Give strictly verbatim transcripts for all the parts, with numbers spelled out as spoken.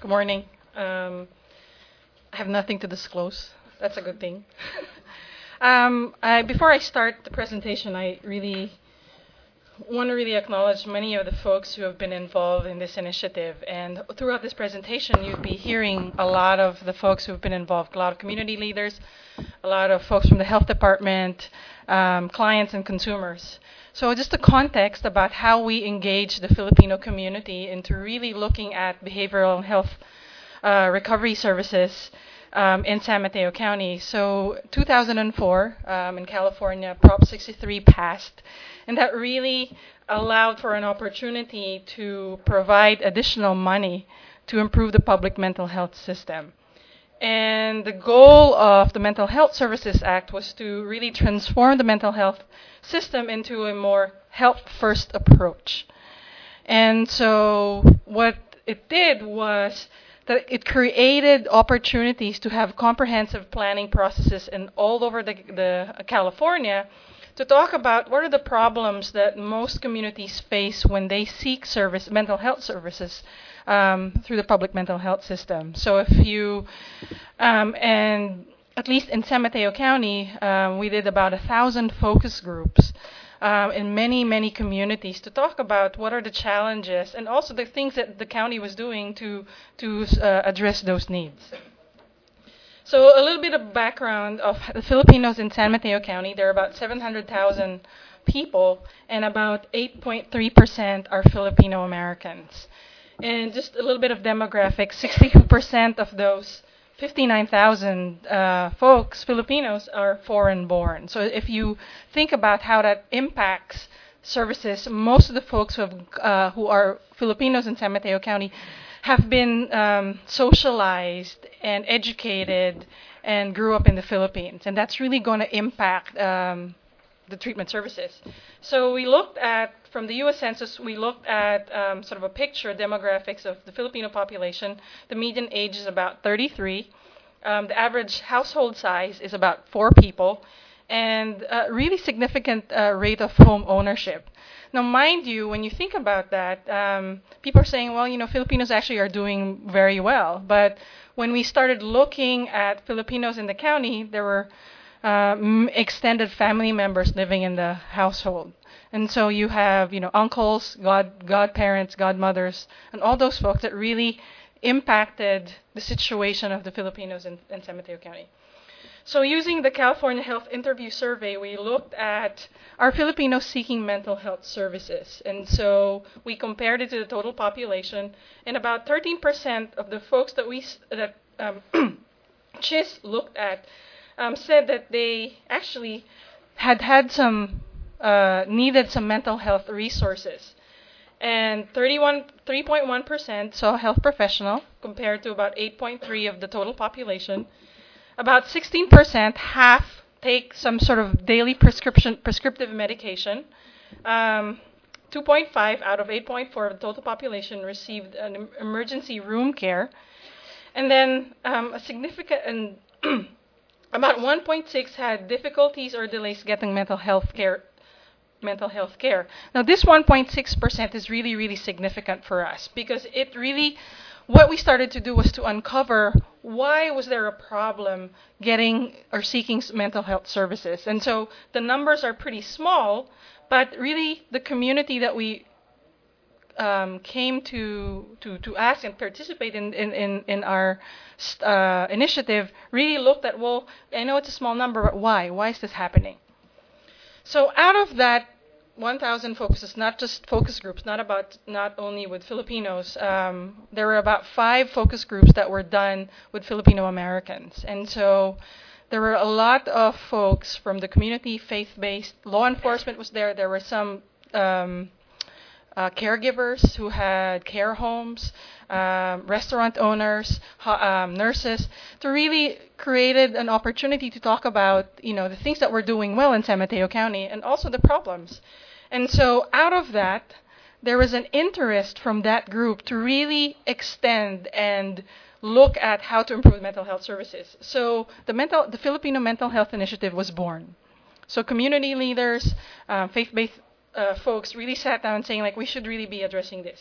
Good morning. Um, I have nothing to disclose. That's a good thing. um, I, before I start the presentation, I really want to really acknowledge many of the folks who have been involved in this initiative. And throughout this presentation, you'd be hearing a lot of the folks who have been involved, a lot of community leaders, a lot of folks from the health department, um, clients and consumers. So just the context about how we engage the Filipino community into really looking at behavioral health uh, recovery services um, in San Mateo County. So two thousand four um, in California, Prop sixty-three passed, and that really allowed for an opportunity to provide additional money to improve the public mental health system. And the goal of the Mental Health Services Act was to really transform the mental health system into a more health-first approach. And so what it did was that it created opportunities to have comprehensive planning processes in all over the, the California to talk about what are the problems that most communities face when they seek service, mental health services um, through the public mental health system. So if you, um, and at least in San Mateo County, um, we did about a thousand focus groups um, in many, many communities to talk about what are the challenges and also the things that the county was doing to, to uh, address those needs. So a little bit of background of the Filipinos in San Mateo County. There are about seven hundred thousand people, and about eight point three percent are Filipino Americans. And just a little bit of demographics, sixty-two percent of those fifty-nine thousand uh, folks, Filipinos, are foreign-born. So if you think about how that impacts services, most of the folks who, have, uh, who are Filipinos in San Mateo County have been um, socialized and educated and grew up in the Philippines. And that's really going to impact um, the treatment services. So we looked at, from the U S Census, we looked at um, sort of a picture, demographics of the Filipino population. The median age is about thirty-three. Um, the average household size is about four people. And a really significant uh, rate of home ownership. Now, mind you, when you think about that, um, people are saying, well, you know, Filipinos actually are doing very well. But when we started looking at Filipinos in the county, there were um, extended family members living in the household. And so you have, you know, uncles, god, godparents, godmothers, and all those folks that really impacted the situation of the Filipinos in, in San Mateo County. So using the California Health Interview Survey, we looked at are Filipinos seeking mental health services. And so we compared it to the total population, and about thirteen percent of the folks that we that um, C H I S looked at um, said that they actually had had some uh, needed some mental health resources. And thirty-one, three point one percent saw a health professional compared to about eight point three of the total population. About sixteen percent, half, take some sort of daily prescription prescriptive medication. Um, two point five out of eight point four of the total population received an em- emergency room care. And then um, a significant, and about one point six had difficulties or delays getting mental health care. Mental health care. Now, this one point six percent is really, really significant for us because it really, what we started to do was to uncover why was there a problem getting or seeking mental health services. And so the numbers are pretty small, but really the community that we um, came to, to to ask and participate in in, in, in our uh, initiative really looked at, well, I know it's a small number, but why? Why is this happening? So out of that one thousand focuses, not just focus groups, not about not only with Filipinos, um, there were about five focus groups that were done with Filipino Americans. And so there were a lot of folks from the community, faith-based, law enforcement was there. There were some um, uh, caregivers who had care homes, um, restaurant owners, ho- um, nurses, to really created an opportunity to talk about, you know, the things that we're doing well in San Mateo County and also the problems. And so out of that, there was an interest from that group to really extend and look at how to improve mental health services. So the mental, the Filipino Mental Health Initiative was born. So community leaders, uh, faith-based uh, folks really sat down saying, like, we should really be addressing this.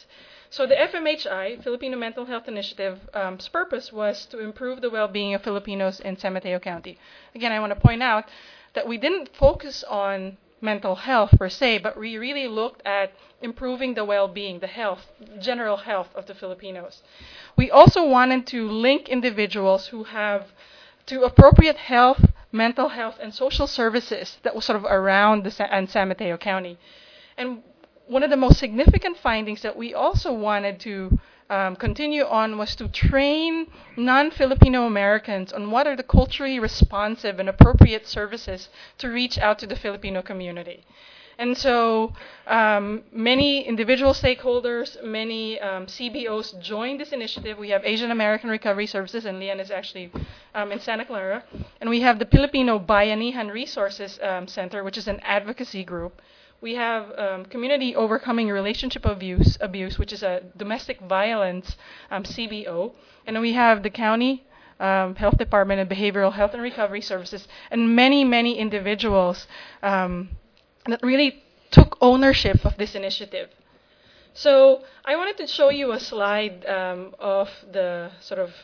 So the F M H I, Filipino Mental Health Initiative's um, purpose was to improve the well-being of Filipinos in San Mateo County. Again, I want to point out that we didn't focus on mental health per se, but we really looked at improving the well-being, the health, general health of the Filipinos. We also wanted to link individuals who have to appropriate health, mental health, and social services that was sort of around the Sa- and San Mateo County. And one of the most significant findings that we also wanted to um, continue on was to train non-Filipino Americans on what are the culturally responsive and appropriate services to reach out to the Filipino community. And so um, many individual stakeholders, many um, C B Os joined this initiative. We have Asian American Recovery Services, and Lian is actually um, in Santa Clara. And we have the Filipino Bayanihan Resources um, Center, which is an advocacy group. We have um, Community Overcoming Relationship Abuse, abuse, which is a domestic violence um, C B O. And then we have the County um, Health Department and Behavioral Health and Recovery Services, and many, many individuals um, that really took ownership of this initiative. So I wanted to show you a slide um, of the sort of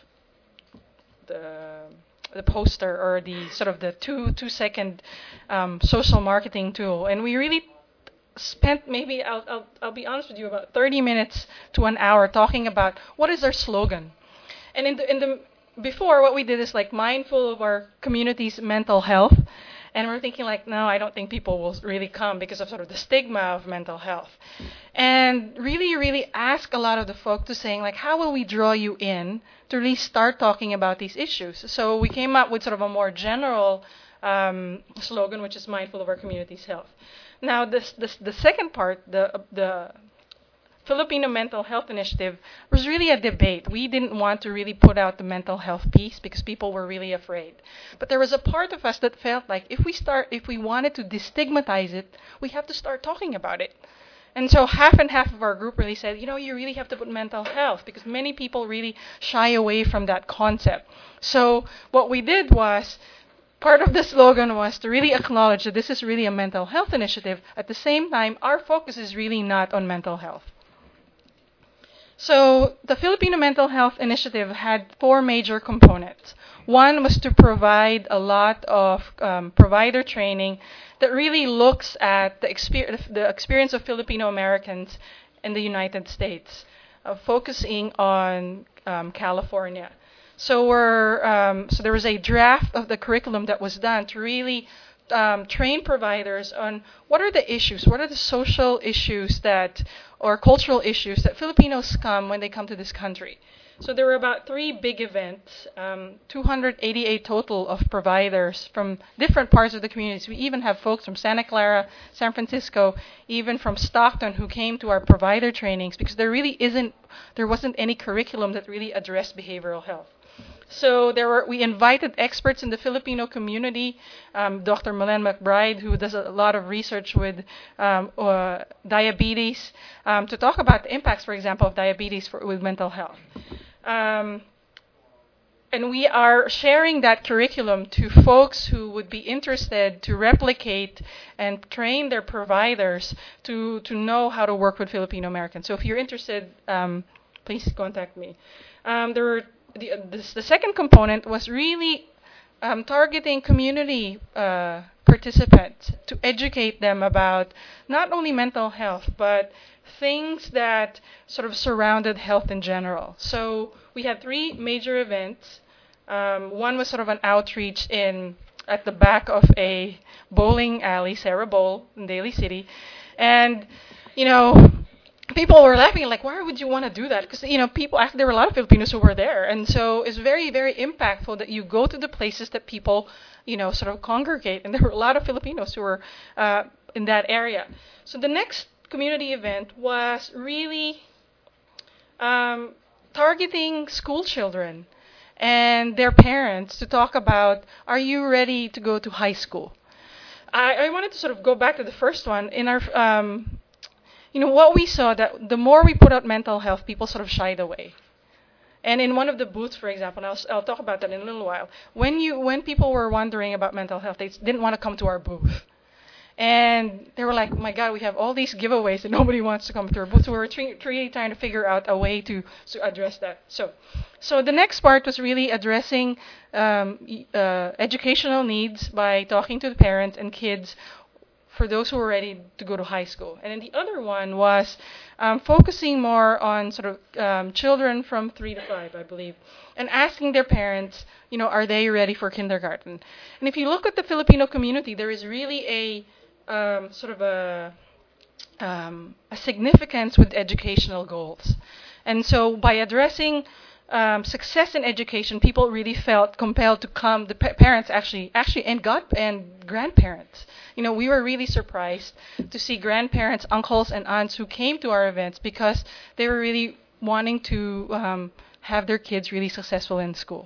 the the poster or the sort of the two two second um, social marketing tool, and we really spent maybe I'll, I'll I'll be honest with you about thirty minutes to an hour talking about what is our slogan. And in the in the before, what we did is like mindful of our community's mental health. And we're thinking like, no, I don't think people will really come because of sort of the stigma of mental health. And really, really ask a lot of the folk to saying like, how will we draw you in to really start talking about these issues? So we came up with sort of a more general um, slogan, which is mindful of our community's health. Now, this, this the second part, the the Filipino Mental Health Initiative, was really a debate. We didn't want to really put out the mental health piece because people were really afraid. But there was a part of us that felt like if we start, if we wanted to destigmatize it, we have to start talking about it. And so half and half of our group really said, you know, you really have to put mental health because many people really shy away from that concept. So what we did was, part of the slogan was to really acknowledge that this is really a mental health initiative. At the same time, our focus is really not on mental health. So the Filipino Mental Health Initiative had four major components. One was to provide a lot of um, provider training that really looks at the, exper- the experience of Filipino Americans in the United States, uh, focusing on um, California. So we're um, so there was a draft of the curriculum that was done to really um, train providers on what are the issues, what are the social issues that or cultural issues that Filipinos come when they come to this country. So there were about three big events, um, two hundred eighty-eight total of providers from different parts of the communities. We even have folks from Santa Clara, San Francisco, even from Stockton who came to our provider trainings because there really isn't, there wasn't any curriculum that really addressed behavioral health. So there were, we invited experts in the Filipino community, um, Doctor Malen McBride, who does a lot of research with um, uh, diabetes, um, to talk about the impacts, for example, of diabetes for, with mental health. Um, and we are sharing that curriculum to folks who would be interested to replicate and train their providers to, to know how to work with Filipino Americans. So if you're interested, um, please contact me. Um, there were The, this, the second component was really um, targeting community uh, participants to educate them about not only mental health, but things that sort of surrounded health in general. So we had three major events. Um, one was sort of an outreach in at the back of a bowling alley, Sarah Bowl, in Daly City. And, you know, people were laughing, like, why would you want to do that? Because, you know, people, actually, there were a lot of Filipinos who were there. And so it's very, very impactful that you go to the places that people, you know, sort of congregate. And there were a lot of Filipinos who were uh, in that area. So the next community event was really um, targeting school children and their parents to talk about, are you ready to go to high school? I, I wanted to sort of go back to the first one. In our, um, you know, what we saw, that the more we put out mental health, people sort of shied away. And in one of the booths, for example, and I'll, I'll talk about that in a little while, when you when people were wondering about mental health, they didn't want to come to our booth. And they were like, oh my God, we have all these giveaways and nobody wants to come through. But we were tre- really trying to figure out a way to, to address that. So, so the next part was really addressing um, e- uh, educational needs by talking to the parents and kids for those who were ready to go to high school. And then the other one was um, focusing more on sort of um, children from three to five, I believe, and asking their parents, you know, are they ready for kindergarten? And if you look at the Filipino community, there is really a um, sort of a, um, a significance with educational goals. And so by addressing um, success in education, people really felt compelled to come. The pa- parents actually, actually, and god and grandparents. You know, we were really surprised to see grandparents, uncles, and aunts who came to our events because they were really wanting to um, have their kids really successful in school.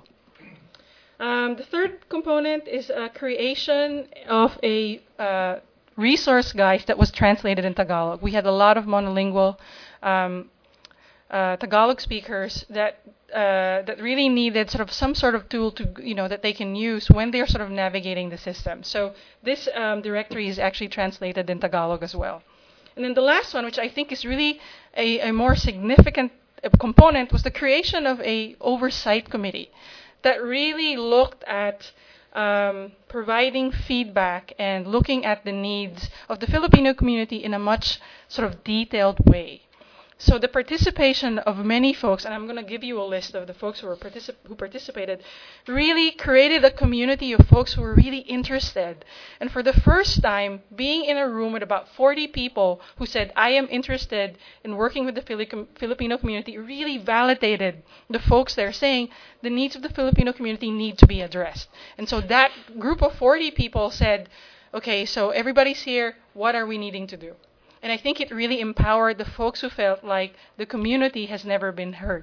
Um, the third component is a creation of a uh, resource guide that was translated in Tagalog. We had a lot of monolingual um, uh, Tagalog speakers that uh, that really needed sort of some sort of tool to, you know, that they can use when they're sort of navigating the system. So this um, directory is actually translated in Tagalog as well. And then the last one, which I think is really a, a more significant uh, component, was the creation of a oversight committee that really looked at um, providing feedback and looking at the needs of the Filipino community in a much sort of detailed way. So the participation of many folks, and I'm going to give you a list of the folks who were particip- who participated, really created a community of folks who were really interested. And for the first time, being in a room with about forty people who said, I am interested in working with the Fili- Filipino community, really validated the folks there, saying the needs of the Filipino community need to be addressed. And so that group of forty people said, okay, so everybody's here, what are we needing to do? And I think it really empowered the folks who felt like the community has never been heard.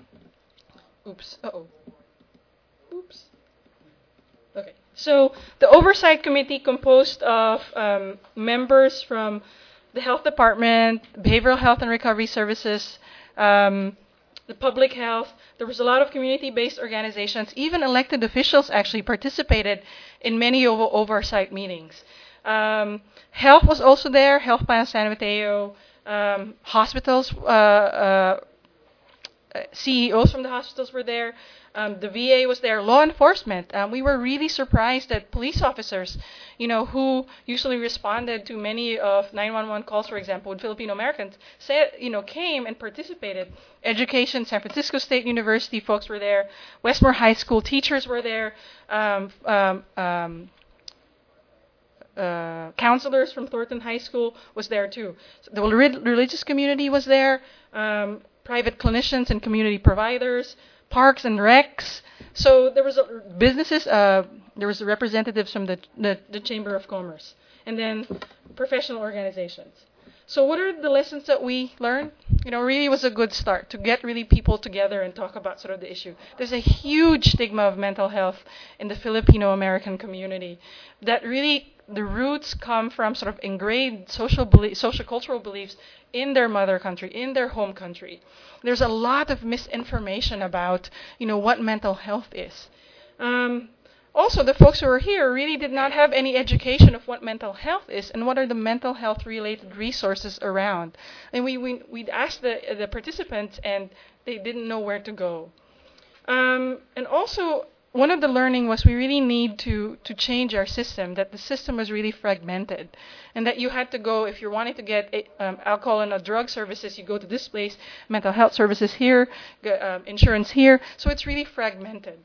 Oops. Uh-oh. Oops. Okay. So the oversight committee composed of um, members from the health department, behavioral health and recovery services, um, the public health. There was a lot of community-based organizations. Even elected officials actually participated in many o- oversight meetings. Um, health was also there, Health Plan San Mateo, um, hospitals, uh, uh, C E Os from the hospitals were there, um, the V A was there, law enforcement. Um, we were really surprised that police officers, you know, who usually responded to many of nine one one calls, for example, with Filipino Americans, said, you know, came and participated. Education, San Francisco State University folks were there, Westmore High School teachers were there, um, um, um, Uh, counselors from Thornton High School was there too. So the re- religious community was there, um, private clinicians and community providers, parks and recs. So there was a, businesses. Uh, there was representatives from the, the the Chamber of Commerce, and then professional organizations. So what are the lessons that we learned? You know, really was a good start to get really people together and talk about sort of the issue. There's a huge stigma of mental health in the Filipino American community that really the roots come from sort of ingrained social belie- social cultural beliefs in their mother country, in their home country. There's a lot of misinformation about, you know, what mental health is. Um, Also, the folks who were here really did not have any education of what mental health is and what are the mental health related resources around. And we, we, we'd asked the, the participants and they didn't know where to go. Um, and also, one of the learning was we really need to, to change our system, that the system was really fragmented. And that you had to go, if you're wanting to get um, alcohol and drug services, you go to this place, mental health services here, uh, insurance here. So it's really fragmented.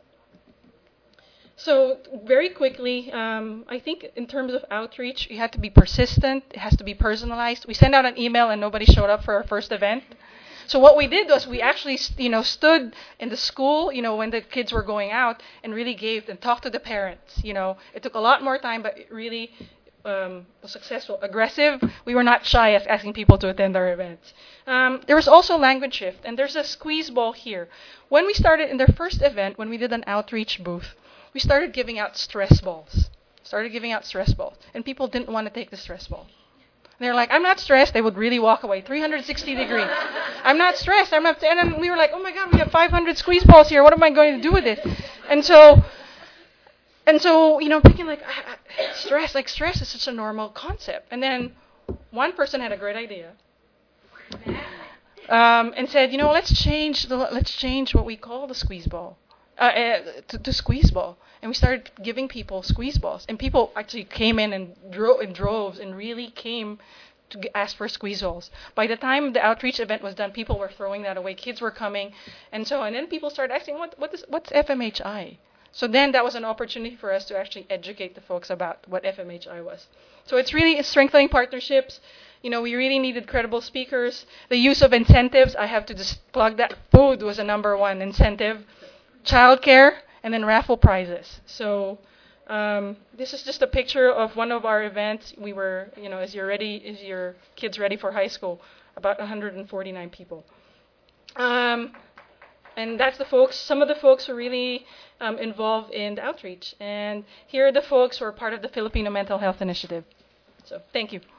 So very quickly, um, I think in terms of outreach, you have to be persistent. It has to be personalized. We sent out an email and nobody showed up for our first event. So what we did was we actually, you know, stood in the school, you know, when the kids were going out and really gave and talked to the parents. You know, it took a lot more time, but it really um, was successful. Aggressive. We were not shy of asking people to attend our events. Um, there was also language shift, and there's a squeeze ball here. When we started in their first event, when we did an outreach booth, we started giving out stress balls. Started giving out stress balls. And people didn't want to take the stress ball. And they're like, I'm not stressed. They would really walk away. three hundred sixty degree. I'm not stressed. I'm not. And then we were like, oh my God, we have five hundred squeeze balls here. What am I going to do with it? And so, And so, you know, thinking like, I, I, stress, like stress is such a normal concept. And then one person had a great idea. Um, and said, you know, let's change the let's change what we call the squeeze ball, uh, uh, to, to squeeze ball, and we started giving people squeeze balls, and people actually came in and drove in droves and really came to g- ask for squeeze balls. By the time the outreach event was done, people were throwing that away, kids were coming, and so and then people started asking, what what is what's F M H I? So then that was an opportunity for us to actually educate the folks about what F M H I was. So it's really strengthening partnerships. You know, we really needed credible speakers. The use of incentives, I have to just plug that. Food was a number one incentive. Childcare, and then raffle prizes. So um, this is just a picture of one of our events. We were, you know, as you're ready, is your kids ready for high school? About one hundred forty-nine people. Um, and that's the folks, some of the folks who really um, involved in the outreach. And here are the folks who are part of the Filipino Mental Health Initiative. So thank you.